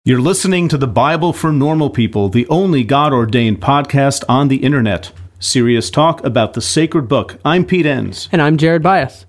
You're listening to the Bible for Normal People, the only God-ordained podcast on the internet. Serious talk about the sacred book. I'm Pete Enns. And I'm Jared Bias.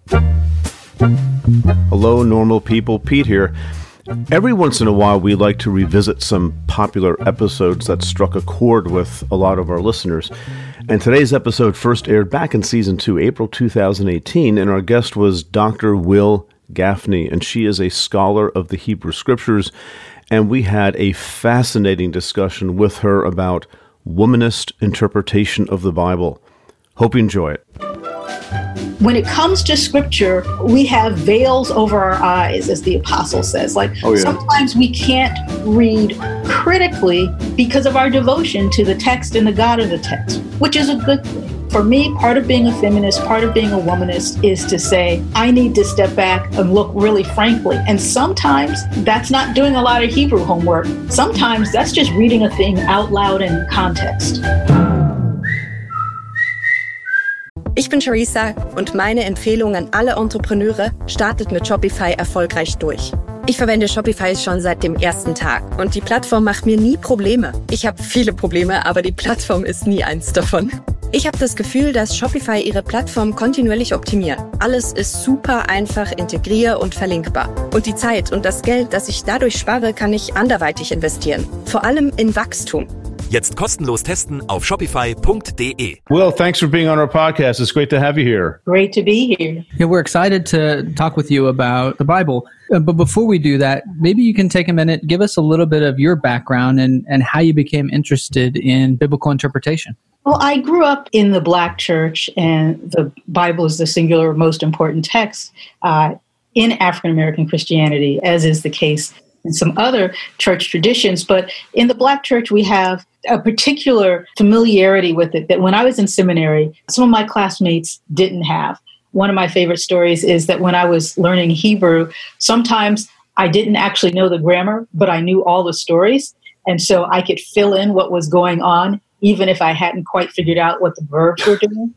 Hello, normal people. Pete here. Every once in a while, we like to revisit some popular episodes that struck a chord with a lot of our listeners. And today's episode first aired back in Season 2, April 2018, and our guest was Dr. Will Gafney, and she is a scholar of the Hebrew Scriptures. And we had a fascinating discussion with her about womanist interpretation of the Bible. Hope you enjoy it. When it comes to Scripture, we have veils over our eyes, as the apostle says. Sometimes we can't read critically because of our devotion to the text and the God of the text, which is a good thing. For me, part of being a feminist, part of being a womanist is to say, I need to step back and look really frankly. And sometimes that's not doing a lot of Hebrew homework. Sometimes that's just reading a thing out loud in context. Ich bin Charissa und meine Empfehlung an alle Entrepreneure, startet mit Shopify erfolgreich durch. Ich verwende Shopify schon seit dem ersten Tag und die Plattform macht mir nie Probleme. Ich habe viele Probleme, aber die Plattform ist nie eins davon. Ich habe das Gefühl, dass Shopify ihre Plattform kontinuierlich optimiert. Alles ist super einfach integrier- und verlinkbar. Und die Zeit und das Geld, das ich dadurch spare, kann ich anderweitig investieren. Vor allem in Wachstum. Jetzt kostenlos testen auf shopify.de. Will, thanks for being on our podcast. It's great to have you here. Great to be here. Yeah, we're excited to talk with you about the Bible. But before we do that, maybe you can take a minute, give us a little bit of your background and how you became interested in biblical interpretation. Well, I grew up in the Black church, and the Bible is the singular most important text in African-American Christianity, as is the case in some other church traditions. But in the Black church, we have a particular familiarity with it that when I was in seminary, some of my classmates didn't have. One of my favorite stories is that when I was learning Hebrew, sometimes I didn't actually know the grammar, but I knew all the stories. And so I could fill in what was going on, even if I hadn't quite figured out what the verbs were doing.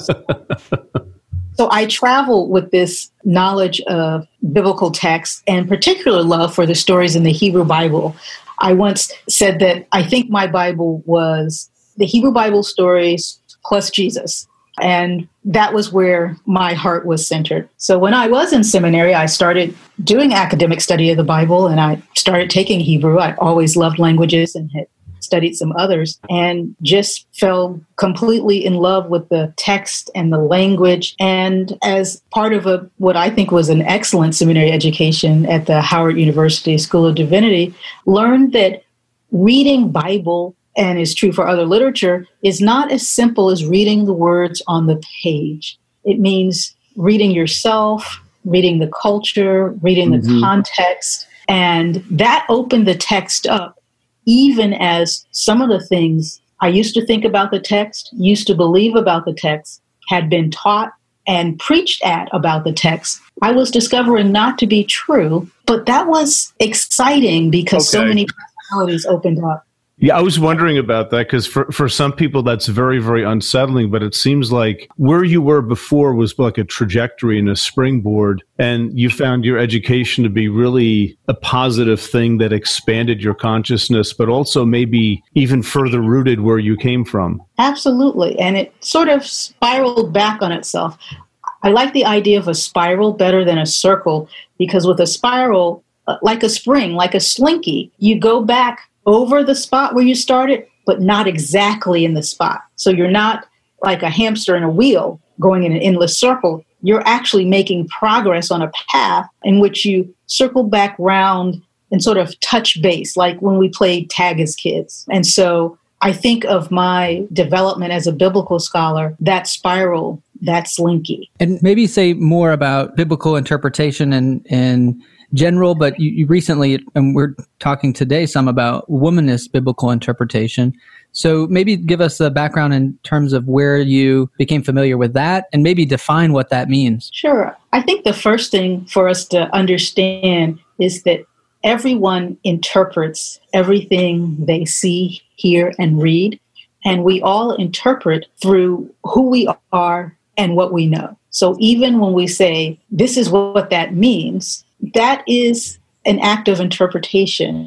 So I travel with this knowledge of biblical text and particular love for the stories in the Hebrew Bible. I once said that I think my Bible was the Hebrew Bible stories plus Jesus. And that was where my heart was centered. So when I was in seminary, I started doing academic study of the Bible, and I started taking Hebrew. I always loved languages and had studied some others, and just fell completely in love with the text and the language. And as part of what I think was an excellent seminary education at the Howard University School of Divinity, learned that reading Bible, and is true for other literature, is not as simple as reading the words on the page. It means reading yourself, reading the culture, reading the context, and that opened the text up, even as some of the things I used to think about the text, used to believe about the text, had been taught and preached at about the text, I was discovering not to be true. But that was exciting because so many possibilities opened up. Yeah, I was wondering about that because for some people that's very, very unsettling, but it seems like where you were before was like a trajectory and a springboard, and you found your education to be really a positive thing that expanded your consciousness, but also maybe even further rooted where you came from. Absolutely, and it sort of spiraled back on itself. I like the idea of a spiral better than a circle, because with a spiral, like a spring, like a slinky, you go back over the spot where you started, but not exactly in the spot. So you're not like a hamster in a wheel going in an endless circle. You're actually making progress on a path in which you circle back round and sort of touch base, like when we played tag as kids. And so I think of my development as a biblical scholar, that spiral, that slinky. And maybe say more about biblical interpretation and general, but you recently, and we're talking today some about womanist biblical interpretation. So maybe give us a background in terms of where you became familiar with that and maybe define what that means. Sure. I think the first thing for us to understand is that everyone interprets everything they see, hear, and read. And we all interpret through who we are and what we know. So even when we say, this is what that means, that is an act of interpretation.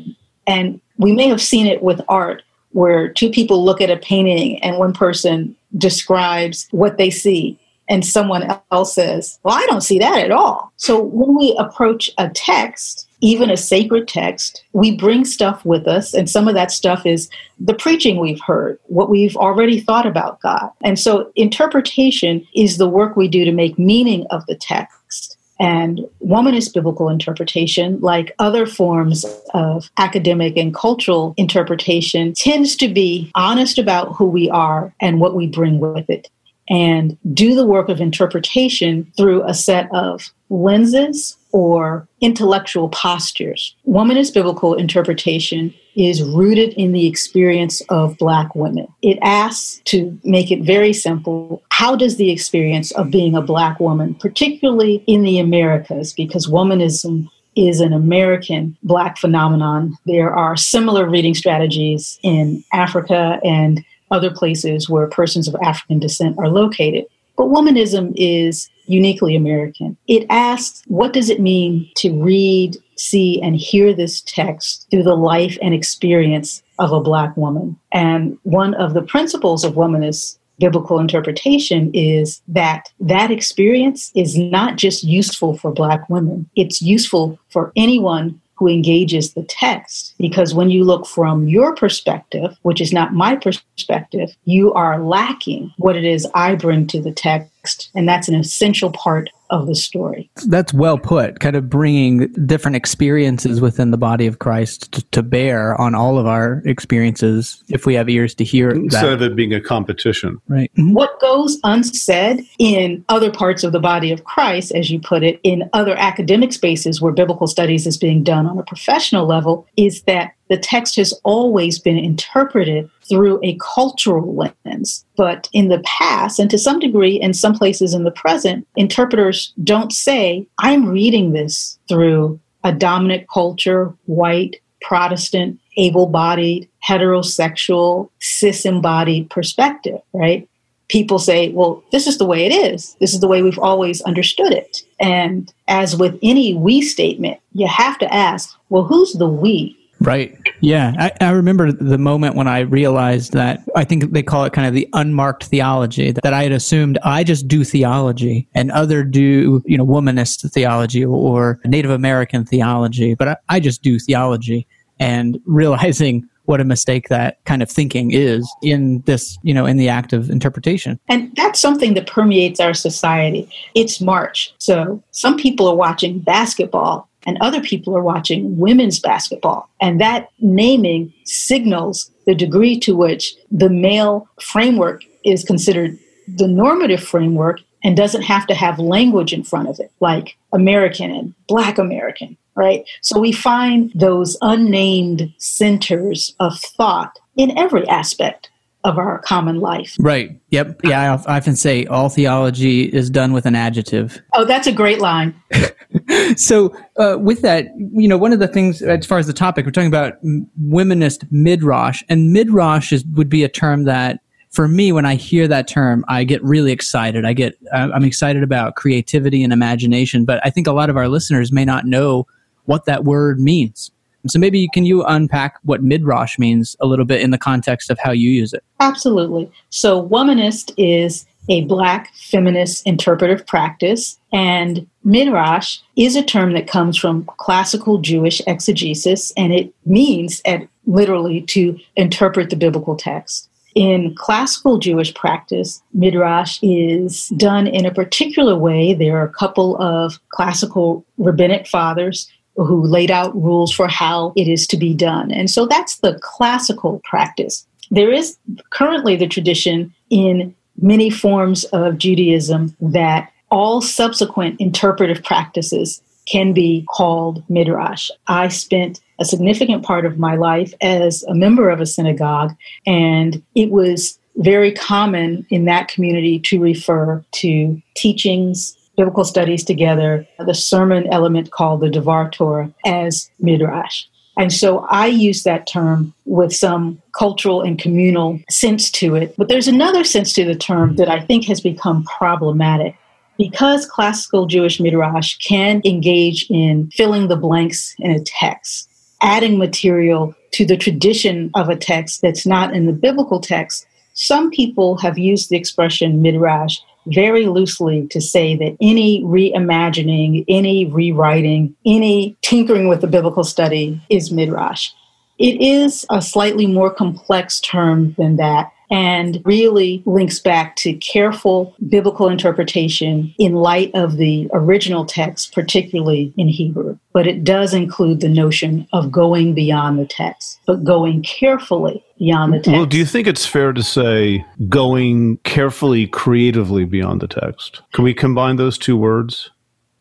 And we may have seen it with art where two people look at a painting and one person describes what they see and someone else says, well, I don't see that at all. So when we approach a text, even a sacred text, we bring stuff with us. And some of that stuff is the preaching we've heard, what we've already thought about God. And so interpretation is the work we do to make meaning of the text. And womanist biblical interpretation, like other forms of academic and cultural interpretation, tends to be honest about who we are and what we bring with it, and do the work of interpretation through a set of lenses or intellectual postures. Womanist biblical interpretation is rooted in the experience of Black women. It asks, to make it very simple, how does the experience of being a Black woman, particularly in the Americas, because womanism is an American Black phenomenon. There are similar reading strategies in Africa and other places where persons of African descent are located. But womanism is uniquely American. It asks, what does it mean to read, see, and hear this text through the life and experience of a Black woman? And one of the principles of womanist biblical interpretation is that that experience is not just useful for Black women. It's useful for anyone who engages the text. Because when you look from your perspective, which is not my perspective, you are lacking what it is I bring to the text. And that's an essential part of the story. That's well put, kind of bringing different experiences within the body of Christ to bear on all of our experiences, if we have ears to hear instead of it being a competition. Right. Mm-hmm. What goes unsaid in other parts of the body of Christ, as you put it, in other academic spaces where biblical studies is being done on a professional level, is that the text has always been interpreted through a cultural lens. But in the past, and to some degree in some places in the present, interpreters don't say, I'm reading this through a dominant culture, white, Protestant, able-bodied, heterosexual, cis-embodied perspective, right? People say, well, this is the way it is. This is the way we've always understood it. And as with any we statement, you have to ask, well, who's the we? Right. Yeah. I remember the moment when I realized that, I think they call it kind of the unmarked theology, that I had assumed I just do theology and other do, womanist theology or Native American theology, but I just do theology, and realizing what a mistake that kind of thinking is in this, in the act of interpretation. And that's something that permeates our society. It's March. So some people are watching basketball and other people are watching women's basketball. And that naming signals the degree to which the male framework is considered the normative framework and doesn't have to have language in front of it, like American and Black American, right? So we find those unnamed centers of thought in every aspect of our common life. Right. Yep. Yeah, I often say all theology is done with an adjective. Oh, that's a great line. So with that, one of the things, as far as the topic, we're talking about womanist midrash, and midrash would be a term that, for me, when I hear that term, I get really excited. I'm excited about creativity and imagination, but I think a lot of our listeners may not know what that word means. So maybe can you unpack what midrash means a little bit in the context of how you use it? Absolutely. So womanist is a Black feminist interpretive practice, and midrash is a term that comes from classical Jewish exegesis, and it means literally to interpret the biblical text. In classical Jewish practice, midrash is done in a particular way. There are a couple of classical rabbinic fathers who laid out rules for how it is to be done. And so that's the classical practice. There is currently the tradition in many forms of Judaism that all subsequent interpretive practices can be called midrash. I spent a significant part of my life as a member of a synagogue, and it was very common in that community to refer to teachings, biblical studies together, the sermon element called the Devar Torah, as midrash. And so I use that term with some cultural and communal sense to it. But there's another sense to the term that I think has become problematic. Because classical Jewish midrash can engage in filling the blanks in a text, adding material to the tradition of a text that's not in the biblical text, some people have used the expression midrash very loosely to say that any reimagining, any rewriting, any tinkering with the biblical study is midrash. It is a slightly more complex term than that, and really links back to careful biblical interpretation in light of the original text, particularly in Hebrew. But it does include the notion of going beyond the text, but going carefully beyond the text. Well, do you think it's fair to say going carefully, creatively beyond the text? Can we combine those two words?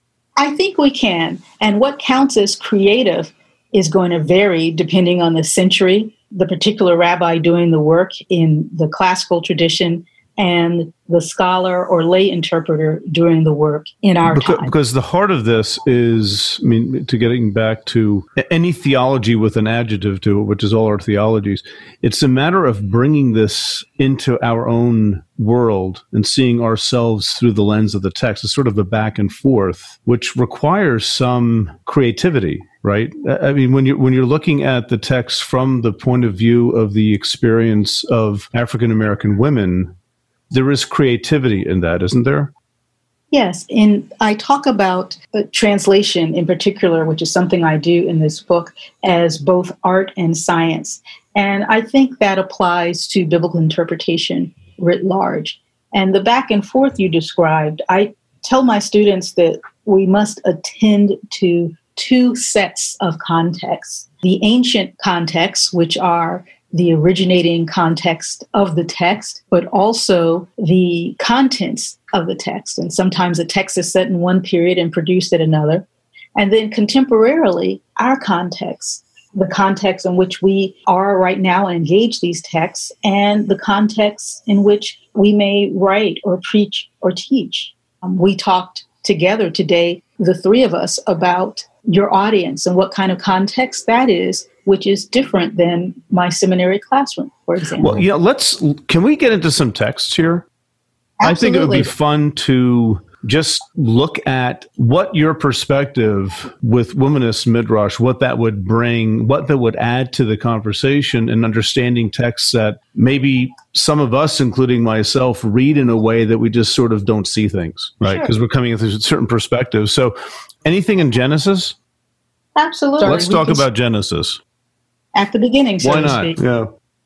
I think we can. And what counts as creative is going to vary depending on the century, the particular rabbi doing the work in the classical tradition, and the scholar or lay interpreter doing the work in our time. Because the heart of this is, to getting back to any theology with an adjective to it, which is all our theologies, it's a matter of bringing this into our own world and seeing ourselves through the lens of the text. It's sort of a back and forth, which requires some creativity. Right? I mean, when you're looking at the text from the point of view of the experience of African American women, there is creativity in that, isn't there? Yes. And I talk about translation in particular, which is something I do in this book, as both art and science. And I think that applies to biblical interpretation writ large. And the back and forth you described, I tell my students that we must attend to two sets of contexts. The ancient contexts, which are the originating context of the text, but also the contents of the text. And sometimes a text is set in one period and produced at another. And then contemporarily, our context, the context in which we are right now and engage these texts, and the context in which we may write or preach or teach. We talked together today, the three of us, about your audience and what kind of context that is, which is different than my seminary classroom, for example. Well, yeah, can we get into some texts here? Absolutely. I think it would be fun to just look at what your perspective with Womanist Midrash, what that would bring, what that would add to the conversation and understanding texts that maybe some of us, including myself, read in a way that we just sort of don't see things, right? Because we're coming with a certain perspective. So anything in Genesis? Absolutely. Let's talk about Genesis. At the beginning, so Why to not? speak. Yeah.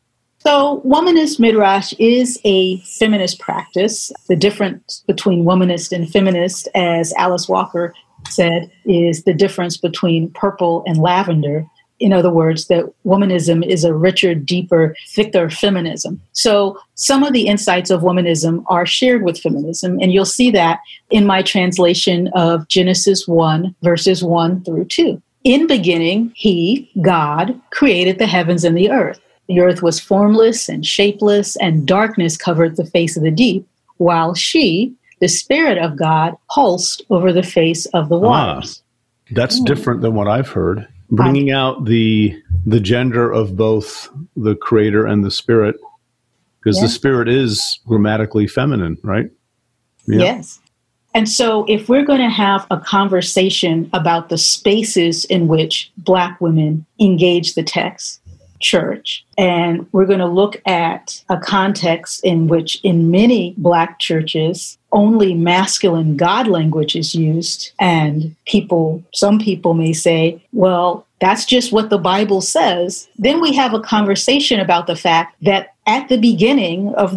So womanist midrash is a feminist practice. The difference between womanist and feminist, as Alice Walker said, is the difference between purple and lavender. In other words, that womanism is a richer, deeper, thicker feminism. So some of the insights of womanism are shared with feminism, and you'll see that in my translation of Genesis 1, verses 1 through 2. In beginning, he, God, created the heavens and the earth. The earth was formless and shapeless, and darkness covered the face of the deep, while she, the Spirit of God, pulsed over the face of the waters. That's different than what I've heard. Bringing out the gender of both the Creator and the Spirit, because the Spirit is grammatically feminine, right? Yeah. Yes. And so if we're going to have a conversation about the spaces in which Black women engage the text, church, and we're going to look at a context in which in many Black churches only masculine God language is used, and some people may say, well, that's just what the Bible says. Then we have a conversation about the fact that at the beginning of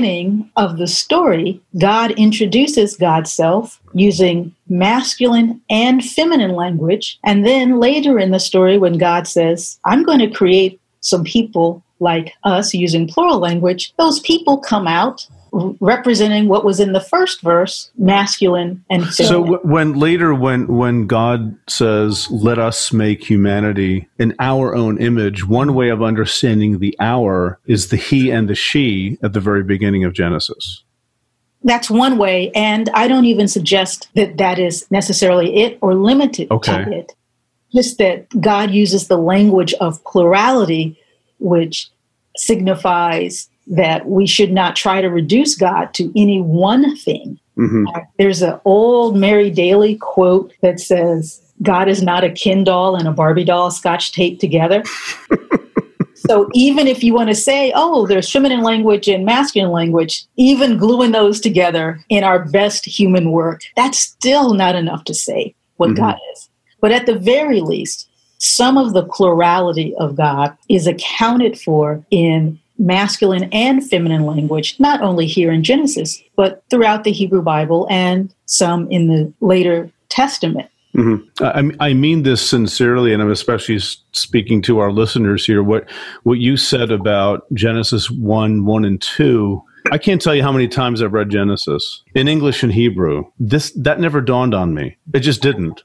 the story, God introduces God's self using masculine and feminine language. And then later in the story, when God says, I'm going to create some people like us using plural language, those people come out representing what was in the first verse, masculine and feminine. So when God says, let us make humanity in our own image, one way of understanding the our is the he and the she at the very beginning of Genesis. That's one way, and I don't even suggest that that is necessarily it or limited to it. Just that God uses the language of plurality, which signifies that we should not try to reduce God to any one thing. Mm-hmm. There's an old Mary Daly quote that says, God is not a Ken doll and a Barbie doll scotch taped together. So even if you want to say, oh, there's feminine language and masculine language, even gluing those together in our best human work, that's still not enough to say what God is. But at the very least, some of the plurality of God is accounted for in masculine and feminine language, not only here in Genesis, but throughout the Hebrew Bible and some in the later Testament. I mean this sincerely, and I'm especially speaking to our listeners here. What you said about Genesis 1 and 2, I can't tell you how many times I've read Genesis in English and Hebrew. That never dawned on me. It just didn't,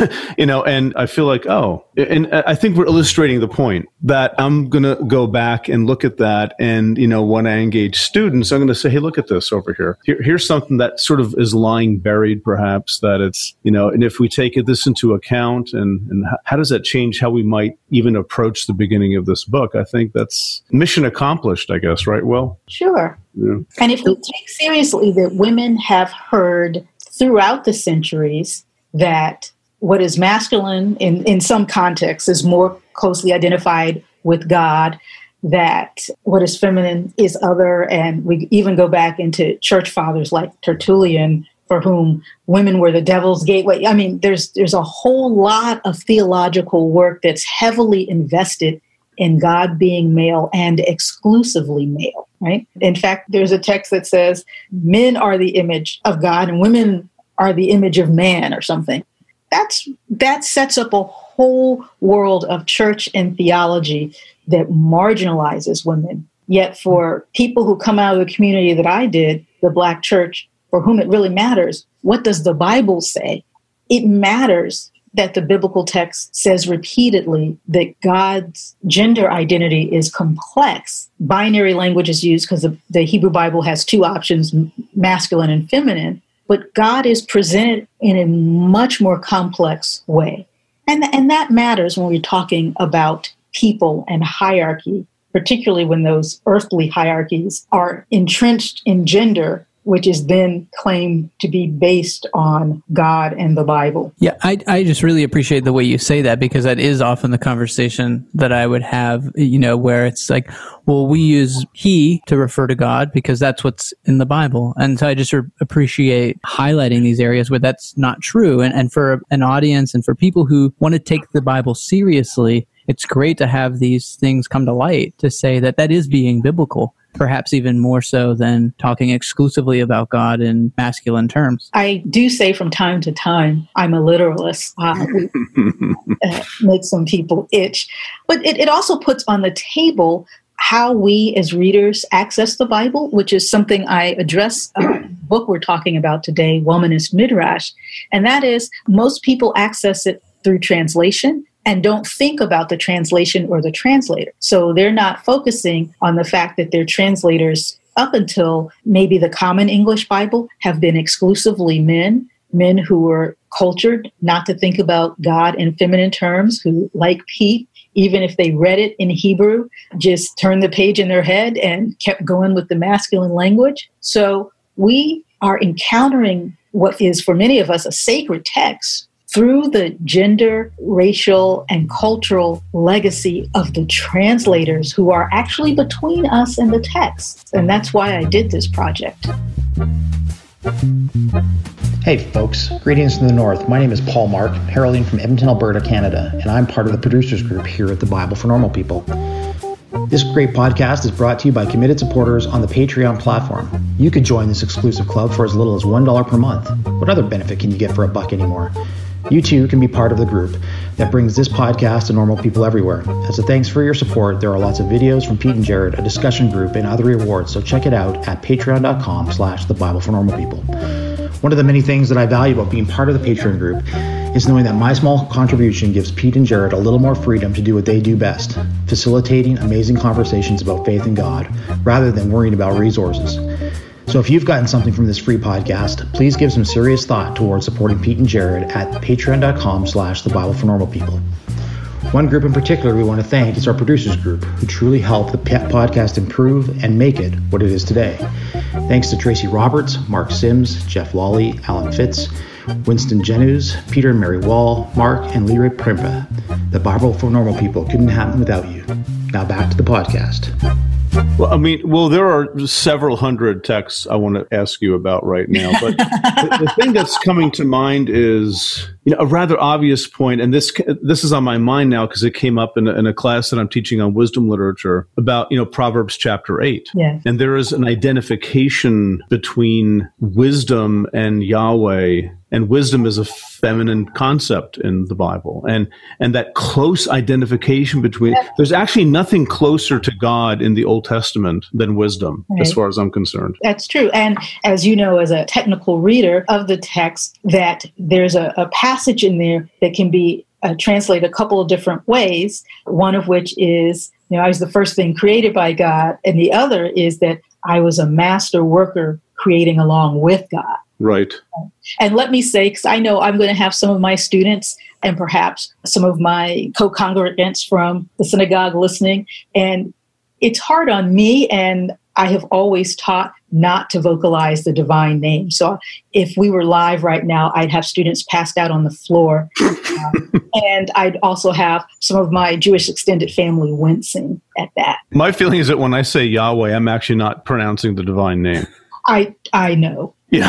and I feel like, and I think we're illustrating the point that I'm going to go back and look at that. And, when I engage students, I'm going to say, hey, look at this over here. Here's something that sort of is lying buried, perhaps, that it's, and if we take this into account and how does that change how we might even approach the beginning of this book? I think that's mission accomplished, I guess, right, Will? Sure. Yeah. And if we take seriously that women have heard throughout the centuries that what is masculine in some contexts is more closely identified with God, that what is feminine is other, and we even go back into church fathers like Tertullian, for whom women were the devil's gateway. I mean, there's a whole lot of theological work that's heavily invested in God being male and exclusively male, right? In fact, there's a text that says men are the image of God and women are the image of man or something. That sets up a whole world of church and theology that marginalizes women. Yet for people who come out of the community that I did, the Black church, for whom it really matters, what does the Bible say? It matters that the biblical text says repeatedly that God's gender identity is complex. Binary language is used because the Hebrew Bible has two options, masculine and feminine, but God is presented in a much more complex way. And that matters when we're talking about people and hierarchy, particularly when those earthly hierarchies are entrenched in gender, which is then claimed to be based on God and the Bible. Yeah, I just really appreciate the way you say that, because that is often the conversation that I would have, where it's like, well, we use he to refer to God because that's what's in the Bible. And so I just appreciate highlighting these areas where that's not true. And for an audience and for people who want to take the Bible seriously, it's great to have these things come to light to say that that is being biblical, perhaps even more so than talking exclusively about God in masculine terms. I do say from time to time, I'm a literalist. Makes some people itch. But it also puts on the table how we as readers access the Bible, which is something I address in the book we're talking about today, Womanist Midrash. And that is, most people access it through translation and don't think about the translation or the translator. So they're not focusing on the fact that their translators, up until maybe the Common English Bible, have been exclusively men who were cultured not to think about God in feminine terms, who, like Pete, even if they read it in Hebrew, just turned the page in their head and kept going with the masculine language. So we are encountering what is, for many of us, a sacred text through the gender, racial, and cultural legacy of the translators who are actually between us and the text. And that's why I did this project. Hey folks, greetings from the north. My name is Paul Mark, heralding from Edmonton, Alberta, Canada, and I'm part of the producers group here at the Bible for Normal People. This great podcast is brought to you by committed supporters on the Patreon platform. You could join this exclusive club for as little as $1 per month. What other benefit can you get for $1 anymore? You too can be part of the group that brings this podcast to normal people everywhere. As a thanks for your support, there are lots of videos from Pete and Jared, a discussion group, and other rewards, so check it out at patreon.com/thebiblefornormalpeople. One of the many things that I value about being part of the Patreon group is knowing that my small contribution gives Pete and Jared a little more freedom to do what they do best, facilitating amazing conversations about faith in God, rather than worrying about resources. So if you've gotten something from this free podcast, please give some serious thought towards supporting Pete and Jared at patreon.com/thebiblefornormalpeople. One group in particular we want to thank is our producers group, who truly helped the podcast improve and make it what it is today. Thanks to Tracy Roberts, Mark Sims, Jeff Lawley, Alan Fitz, Winston Jenus, Peter and Mary Wall, Mark, and Leroy Primpa. The Bible for Normal People couldn't happen without you. Now back to the podcast. Well, there are several hundred texts I want to ask you about right now, but the thing that's coming to mind is, a rather obvious point, and this is on my mind now because it came up in a class that I'm teaching on wisdom literature about, Proverbs chapter 8. Yes. And there is an identification between wisdom and Yahweh, and wisdom is a feminine concept in the Bible. And that close identification between, there's actually nothing closer to God in the Old Testament than wisdom, as far as I'm concerned. That's true. And as you know, as a technical reader of the text, that there's a passage in there that can be translated a couple of different ways, one of which is, I was the first thing created by God, and the other is that I was a master worker creating along with God. Right. And let me say, because I know I'm going to have some of my students and perhaps some of my co-congregants from the synagogue listening, and it's hard on me, and I have always taught not to vocalize the divine name. So if we were live right now, I'd have students passed out on the floor. And I'd also have some of my Jewish extended family wincing at that. My feeling is that when I say Yahweh, I'm actually not pronouncing the divine name. I know. Yeah.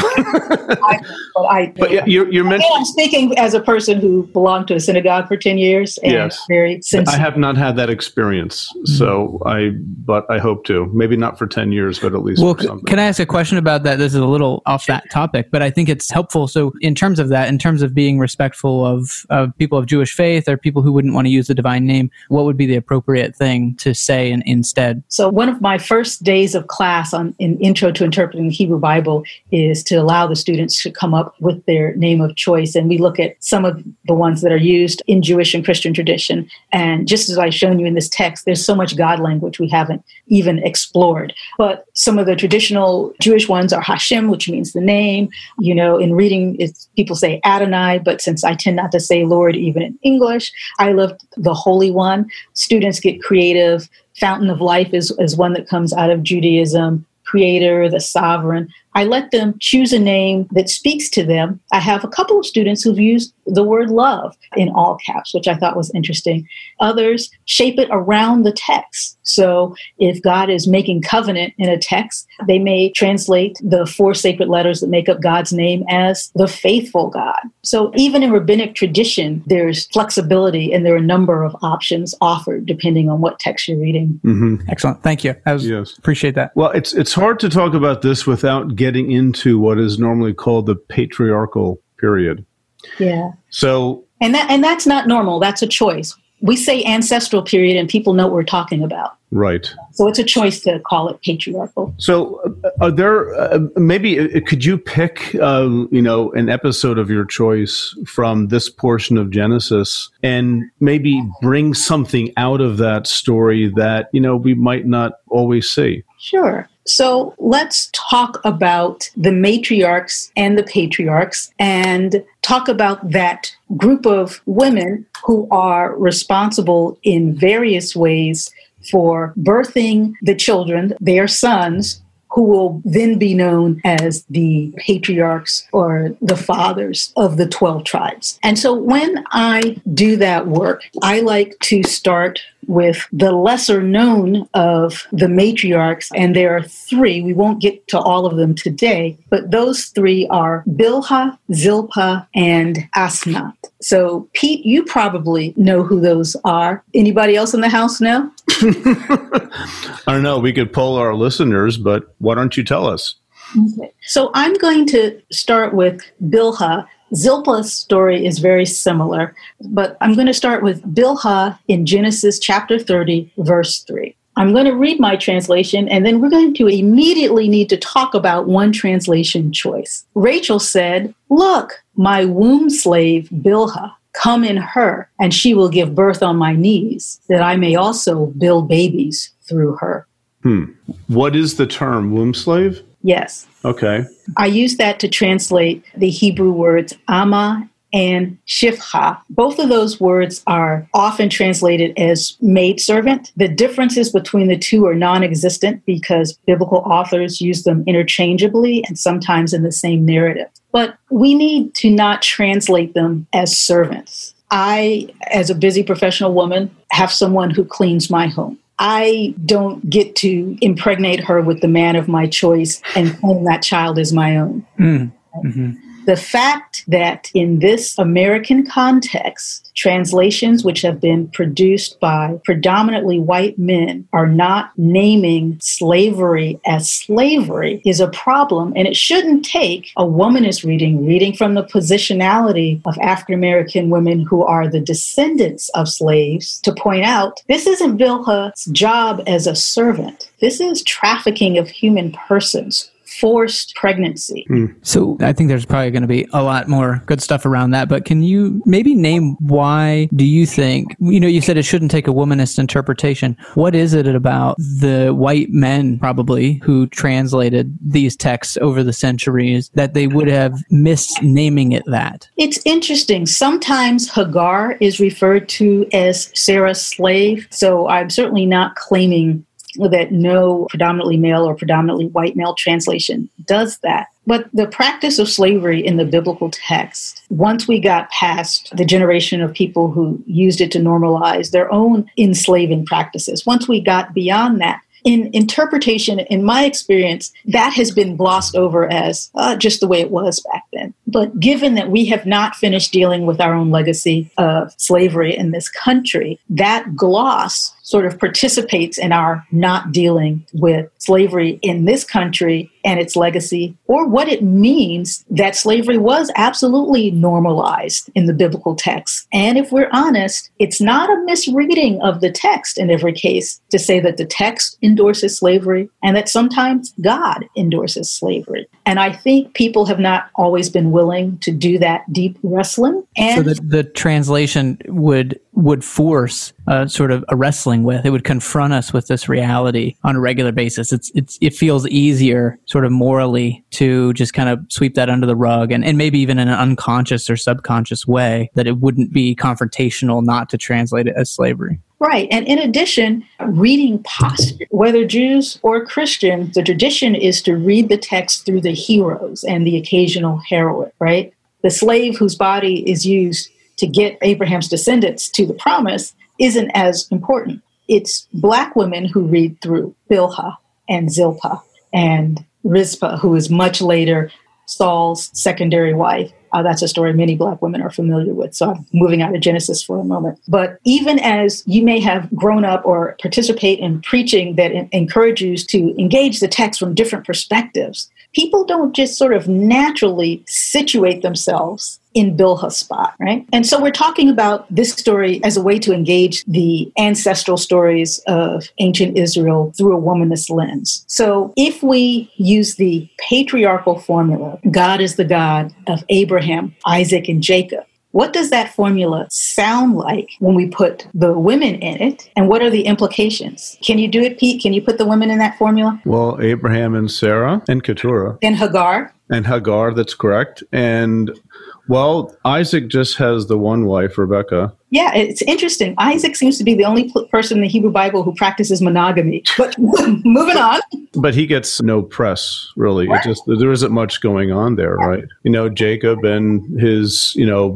But you're mentioning. I'm speaking as a person who belonged to a synagogue for 10 years. And yes. Very sensitive. I have not had that experience. So but I hope to. Maybe not for 10 years, but at least for something. Can I ask a question about that? This is a little off that topic, but I think it's helpful. So in terms of being respectful of people of Jewish faith or people who wouldn't want to use the divine name, what would be the appropriate thing to say instead? So one of my first days of class in Intro to Interpreting the Hebrew Bible is to allow the students to come up with their name of choice. And we look at some of the ones that are used in Jewish and Christian tradition. And just as I've shown you in this text, there's so much God language we haven't even explored. But some of the traditional Jewish ones are Hashem, which means the name. In reading, people say Adonai, but since I tend not to say Lord even in English, I left the Holy One. Students get creative. Fountain of Life is one that comes out of Judaism. Creator, the Sovereign. I let them choose a name that speaks to them. I have a couple of students who've used the word love in all caps, which I thought was interesting. Others shape it around the text. So if God is making covenant in a text, they may translate the 4 sacred letters that make up God's name as the faithful God. So even in rabbinic tradition, there's flexibility and there are a number of options offered depending on what text you're reading. Mm-hmm. Excellent. Thank you. Appreciate that. Well, it's hard to talk about this without getting into what is normally called the patriarchal period. Yeah. So, and that's not normal. That's a choice. We say ancestral period and people know what we're talking about. Right. So it's a choice to call it patriarchal. So are there, maybe could you pick, an episode of your choice from this portion of Genesis and maybe bring something out of that story that, we might not always see? Sure. So let's talk about the matriarchs and the patriarchs and talk about that group of women who are responsible in various ways for birthing the children, their sons, who will then be known as the patriarchs or the fathers of the 12 tribes. And so when I do that work, I like to start with the lesser known of the matriarchs, and there are 3. We won't get to all of them today, but those 3 are Bilhah, Zilpah, and Asnath. So, Pete, you probably know who those are. Anybody else in the house know? I don't know. We could poll our listeners, but why don't you tell us? Okay. So I'm going to start with Bilhah. Zilpah's story is very similar, but I'm going to start with Bilhah in Genesis chapter 30, verse 3. I'm going to read my translation, and then we're going to immediately need to talk about one translation choice. Rachel said, "Look, my womb slave Bilhah, come in her, and she will give birth on my knees, that I may also build babies through her." What is the term, womb slave? Yes. Okay. I use that to translate the Hebrew words Amma and Shifcha. Both of those words are often translated as maidservant. The differences between the two are non-existent because biblical authors use them interchangeably and sometimes in the same narrative. but we need to not translate them as servants. I, as a busy professional woman, have someone who cleans my home. I don't get to impregnate her with the man of my choice and claim that child as my own. Mm-hmm. The fact that in this American context, translations which have been produced by predominantly white men are not naming slavery as slavery is a problem. And it shouldn't take a womanist reading from the positionality of African-American women who are the descendants of slaves to point out this isn't Bilhah's job as a servant. This is trafficking of human persons. Forced pregnancy. So I think there's probably going to be a lot more good stuff around that, but can you maybe name why do you think, you said it shouldn't take a womanist interpretation. What is it about the white men probably who translated these texts over the centuries that they would have missed naming it that? It's interesting. Sometimes Hagar is referred to as Sarah's slave. So I'm certainly not claiming that no predominantly male or predominantly white male translation does that. But the practice of slavery in the biblical text, once we got past the generation of people who used it to normalize their own enslaving practices, once we got beyond that, in interpretation, in my experience, that has been glossed over as just the way it was back then. But given that we have not finished dealing with our own legacy of slavery in this country, that gloss sort of participates in our not dealing with slavery in this country and its legacy, or what it means that slavery was absolutely normalized in the biblical text. And if we're honest, it's not a misreading of the text in every case to say that the text endorses slavery and that sometimes God endorses slavery. And I think people have not always been willing to do that deep wrestling. And so the translation would force sort of a wrestling with. It would confront us with this reality on a regular basis. It feels easier sort of morally to just kind of sweep that under the rug and maybe even in an unconscious or subconscious way that it wouldn't be confrontational not to translate it as slavery. Right. And in addition, reading posture, whether Jews or Christian, the tradition is to read the text through the heroes and the occasional heroine, right? The slave whose body is used to get Abraham's descendants to the promise isn't as important. It's Black women who read through Bilhah and Zilpah and Rizpah, who is much later Saul's secondary wife. That's a story many Black women are familiar with. So I'm moving out of Genesis for a moment. But even as you may have grown up or participate in preaching that encourages you to engage the text from different perspectives, people don't just sort of naturally situate themselves in Bilhah's spot, right? And so we're talking about this story as a way to engage the ancestral stories of ancient Israel through a womanist lens. So if we use the patriarchal formula, God is the God of Abraham, Isaac, and Jacob, what does that formula sound like when we put the women in it? And what are the implications? Can you do it, Pete? Can you put the women in that formula? Well, Abraham and Sarah and Keturah. And Hagar. And Hagar, that's correct. And, well, Isaac just has the one wife, Rebecca. Yeah, it's interesting. Isaac seems to be the only person in the Hebrew Bible who practices monogamy. But moving on. But he gets no press, really. Right. There isn't much going on there, right? Jacob and his,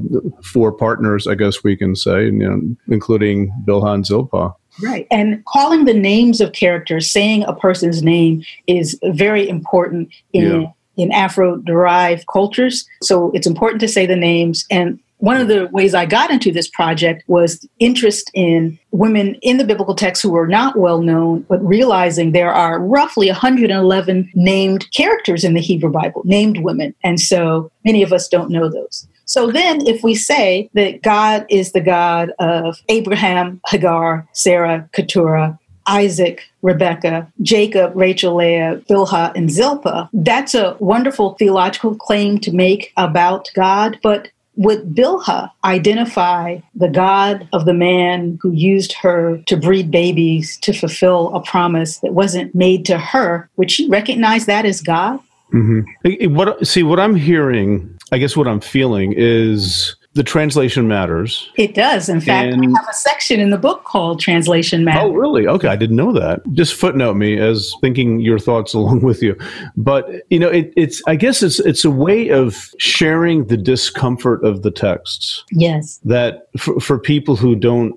4 partners, I guess we can say, including Bilhah and Zilpah. Right. And calling the names of characters, saying a person's name is very important in Afro-derived cultures. So it's important to say the names. And one of the ways I got into this project was interest in women in the biblical text who were not well known, but realizing there are roughly 111 named characters in the Hebrew Bible, named women. And so many of us don't know those. So then if we say that God is the God of Abraham, Hagar, Sarah, Keturah, Isaac, Rebecca, Jacob, Rachel, Leah, Bilhah, and Zilpah, that's a wonderful theological claim to make about God. But would Bilhah identify the God of the man who used her to breed babies to fulfill a promise that wasn't made to her? Would she recognize that as God? Mm-hmm. What I'm hearing, I guess what I'm feeling is the translation matters. It does. In fact, I have a section in the book called Translation Matters. Oh, really? Okay. I didn't know that. Just footnote me as thinking your thoughts along with you. But, I guess it's a way of sharing the discomfort of the texts. Yes. That for people who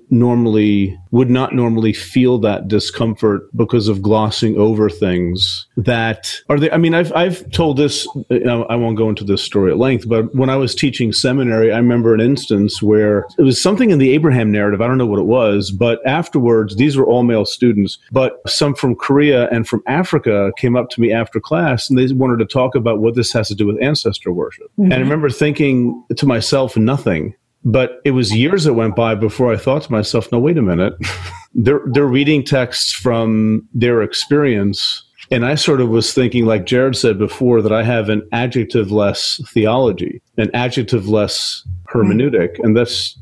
would not normally feel that discomfort because of glossing over things I've told this, I won't go into this story at length, but when I was teaching seminary, I remember an instance where it was something in the Abraham narrative. I don't know what it was, but afterwards, these were all male students, but some from Korea and from Africa came up to me after class and they wanted to talk about what this has to do with ancestor worship. Mm-hmm. And I remember thinking to myself, nothing. But it was years that went by before I thought to myself, no, wait a minute. They're reading texts from their experience. And I sort of was thinking, like Jared said before, that I have an adjective-less theology, an adjective-less hermeneutic. And that's,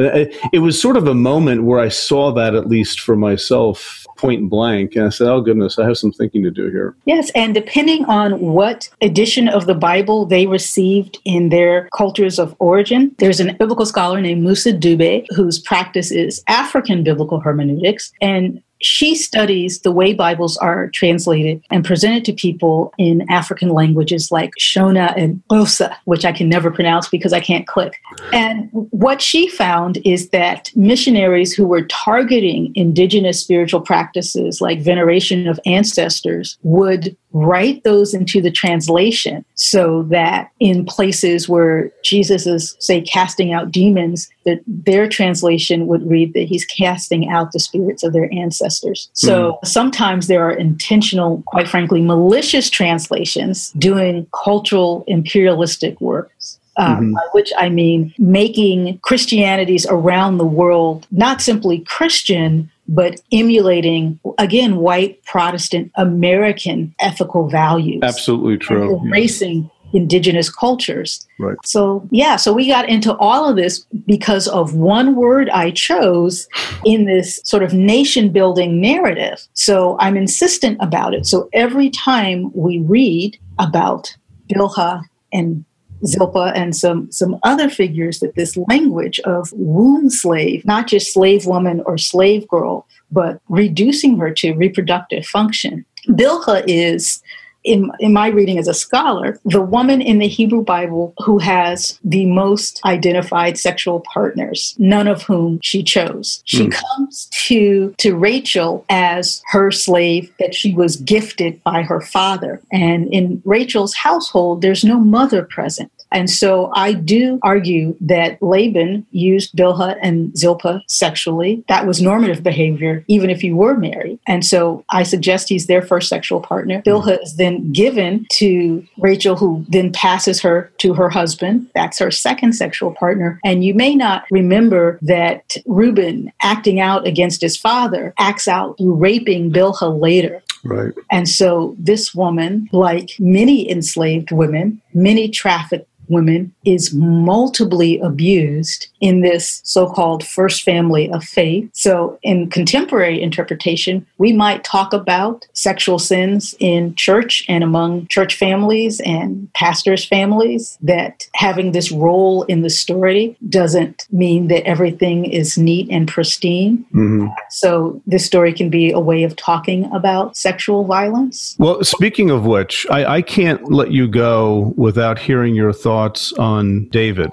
it was sort of a moment where I saw that, at least for myself, point blank. And I said, oh, goodness, I have some thinking to do here. Yes. And depending on what edition of the Bible they received in their cultures of origin, there's a biblical scholar named Musa Dube, whose practice is African biblical hermeneutics. And she studies the way Bibles are translated and presented to people in African languages like Shona and Xhosa, which I can never pronounce because I can't click. And what she found is that missionaries who were targeting indigenous spiritual practices like veneration of ancestors would write those into the translation so that in places where Jesus is, say, casting out demons, that their translation would read that he's casting out the spirits of their ancestors. So sometimes there are intentional, quite frankly, malicious translations doing cultural imperialistic works. By which I mean making Christianities around the world not simply Christian, but emulating, again, white Protestant American ethical values. Absolutely true. Embracing indigenous cultures. Right. So we got into all of this because of one word I chose in this sort of nation building narrative. So I'm insistent about it. So every time we read about Bilhah and Zilpah and some other figures, that this language of womb slave, not just slave woman or slave girl, but reducing her to reproductive function. Bilhah is, in my reading as a scholar, the woman in the Hebrew Bible who has the most identified sexual partners, none of whom she chose. She comes to Rachel as her slave that she was gifted by her father. And in Rachel's household, there's no mother present. And so I do argue that Laban used Bilhah and Zilpah sexually. That was normative behavior, even if you were married. And so I suggest he's their first sexual partner. Bilhah is then given to Rachel, who then passes her to her husband. That's her second sexual partner. And you may not remember that Reuben, acting out against his father, acts out through raping Bilhah later. Right. And so this woman, like many enslaved women, many trafficked women, is multiply abused in this so-called first family of faith. So in contemporary interpretation, we might talk about sexual sins in church and among church families and pastors' families, that having this role in the story doesn't mean that everything is neat and pristine. Mm-hmm. So this story can be a way of talking about sexual violence. Well, speaking of which, I can't let you go without hearing your thoughts on David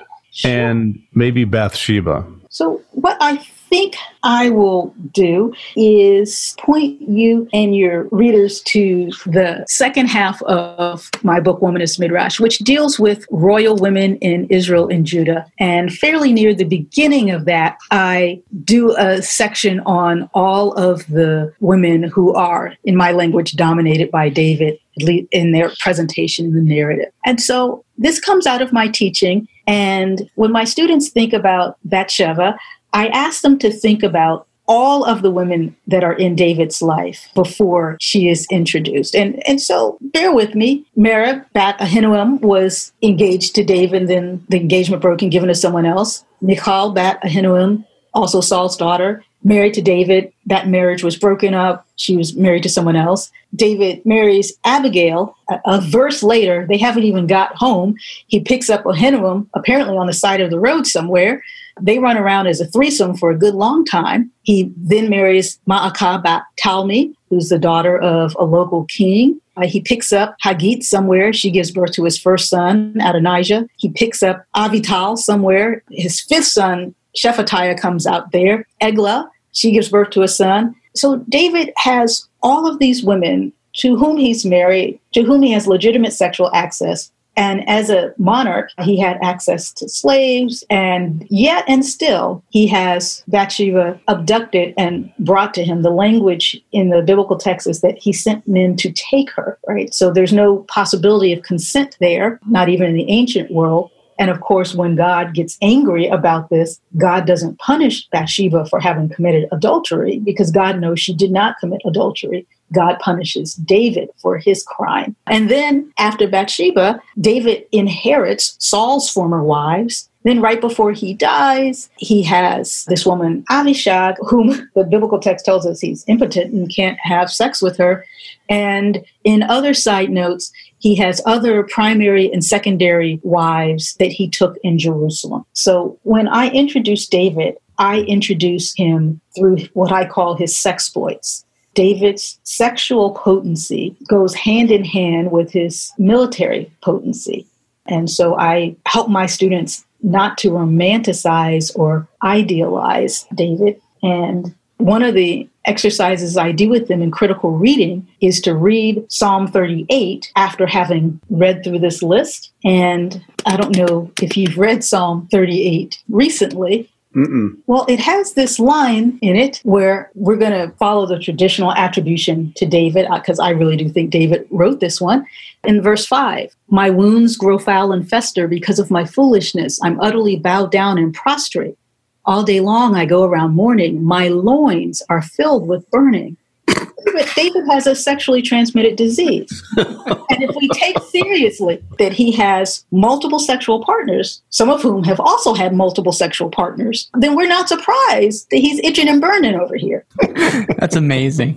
and maybe Bathsheba. So what I think I will do is point you and your readers to the second half of my book, Womanist Midrash, which deals with royal women in Israel and Judah. And fairly near the beginning of that, I do a section on all of the women who are, in my language, dominated by David in their presentation in the narrative. And so this comes out of my teaching. And when my students think about Bathsheba, I ask them to think about all of the women that are in David's life before she is introduced. And so bear with me. Merab, Bat Ahinoam, was engaged to David, then the engagement broke and given to someone else. Michal, Bat Ahinoam, also Saul's daughter, married to David. That marriage was broken up. She was married to someone else. David marries Abigail. A verse later, they haven't even got home. He picks up Ahinoam, apparently on the side of the road somewhere. They run around as a threesome for a good long time. He then marries Maacah bat Talmi, who's the daughter of a local king. He picks up Hagit somewhere. She gives birth to his first son, Adonijah. He picks up Avital somewhere. His fifth son, Shephatiah, comes out there. Eglah, she gives birth to a son. So David has all of these women to whom he's married, to whom he has legitimate sexual access. And as a monarch, he had access to slaves, and yet and still he has Bathsheba abducted and brought to him. The language in the biblical text is that he sent men to take her, right? So there's no possibility of consent there, not even in the ancient world. And of course, when God gets angry about this, God doesn't punish Bathsheba for having committed adultery because God knows she did not commit adultery. God punishes David for his crime. And then after Bathsheba, David inherits Saul's former wives. Then right before he dies, he has this woman, Abishag, whom the biblical text tells us he's impotent and can't have sex with her. And in other side notes, he has other primary and secondary wives that he took in Jerusalem. So when I introduce David, I introduce him through what I call his sexploits. David's sexual potency goes hand in hand with his military potency. And so I help my students not to romanticize or idealize David. And one of the exercises I do with them in critical reading is to read Psalm 38 after having read through this list. And I don't know if you've read Psalm 38 recently. Mm-mm. Well, it has this line in it where we're going to follow the traditional attribution to David, because I really do think David wrote this one. In verse 5, my wounds grow foul and fester because of my foolishness. I'm utterly bowed down and prostrate. All day long I go around mourning. My loins are filled with burning. But David has a sexually transmitted disease. And if we take seriously that he has multiple sexual partners, some of whom have also had multiple sexual partners, then we're not surprised that he's itching and burning over here. That's amazing.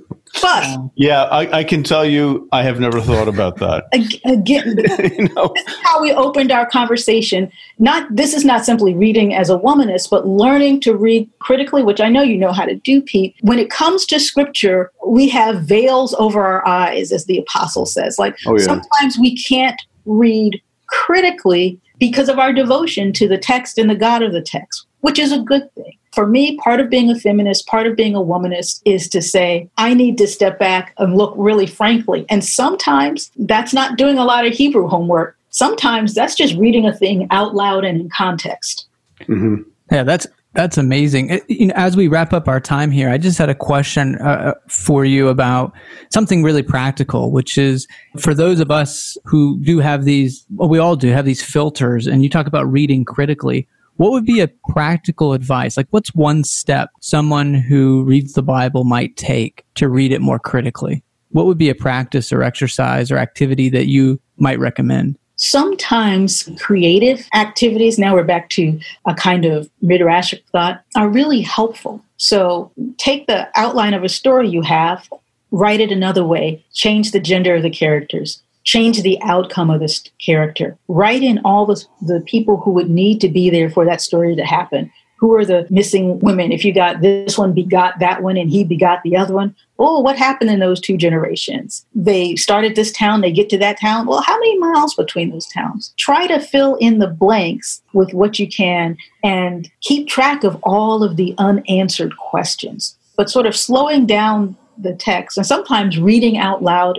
But yeah, I can tell you, I have never thought about that. Again, This is how we opened our conversation. This is not simply reading as a womanist, but learning to read critically, which I know you know how to do, Pete. When it comes to scripture, we have veils over our eyes, as the apostle says. Sometimes we can't read critically because of our devotion to the text and the God of the text, which is a good thing. For me, part of being a feminist, part of being a womanist is to say, I need to step back and look really frankly. And sometimes that's not doing a lot of Hebrew homework. Sometimes that's just reading a thing out loud and in context. Mm-hmm. Yeah, that's amazing. As we wrap up our time here, I just had a question for you about something really practical, which is for those of us who do have these, well, we all do have these filters, and you talk about reading critically. What would be a practical advice? Like, what's one step someone who reads the Bible might take to read it more critically? What would be a practice or exercise or activity that you might recommend? Sometimes creative activities, now we're back to a kind of midrashic thought, are really helpful. So take the outline of a story you have, write it another way, change the gender of the characters, change the outcome of this character. Write in all the people who would need to be there for that story to happen. Who are the missing women? If you got this one begot that one and he begot the other one, oh, what happened in those two generations? They started this town, they get to that town. Well, how many miles between those towns? Try to fill in the blanks with what you can and keep track of all of the unanswered questions. But sort of slowing down the text and sometimes reading out loud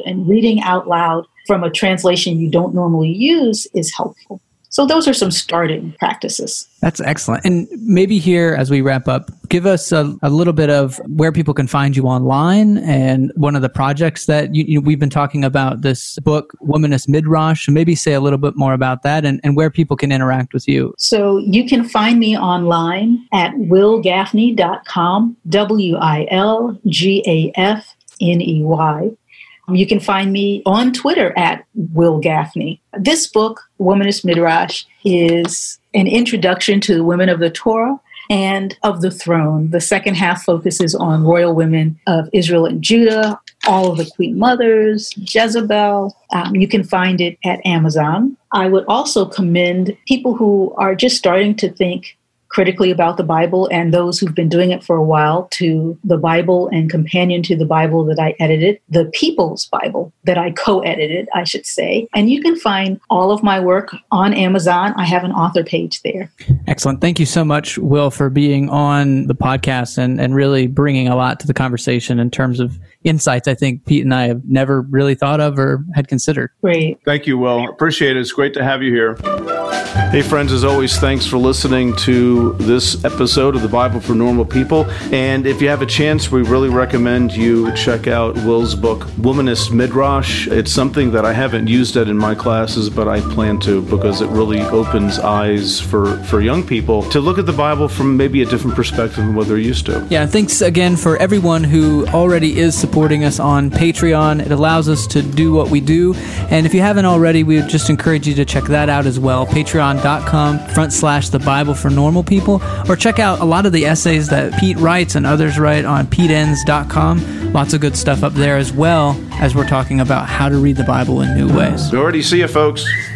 from a translation you don't normally use is helpful. So those are some starting practices. That's excellent. And maybe here, as we wrap up, give us a little bit of where people can find you online and one of the projects that we've been talking about, this book, Womanist Midrash. Maybe say a little bit more about that and where people can interact with you. So you can find me online at willgaffney.com, WILGAFNEY. You can find me on Twitter at Will Gaffney. This book, Womanist Midrash, is an introduction to the women of the Torah and of the throne. The second half focuses on royal women of Israel and Judah, all of the queen mothers, Jezebel. You can find it at Amazon. I would also commend people who are just starting to think critically about the Bible and those who've been doing it for a while to the Bible and companion to the Bible that I edited, the People's Bible that I co-edited, I should say. And you can find all of my work on Amazon. I have an author page there. Excellent. Thank you so much, Will, for being on the podcast and really bringing a lot to the conversation in terms of insights I think Pete and I have never really thought of or had considered. Great. Thank you, Will. Appreciate it. It's great to have you here. Hey, friends, as always, thanks for listening to this episode of the Bible for Normal People. And if you have a chance, we really recommend you check out Will's book, Womanist Midrash. It's something that I haven't used it in my classes, but I plan to because it really opens eyes for young people to look at the Bible from maybe a different perspective than what they're used to. Yeah, thanks again for everyone who already is supporting us on Patreon. It allows us to do what we do. And if you haven't already, we would just encourage you to check that out as well. Patreon.com/The Bible for Normal People, or check out a lot of the essays that Pete writes and others write on PeteEnns.com. Lots of good stuff up there, as well as we're talking about how to read the Bible in new ways. Alrighty, see you, folks.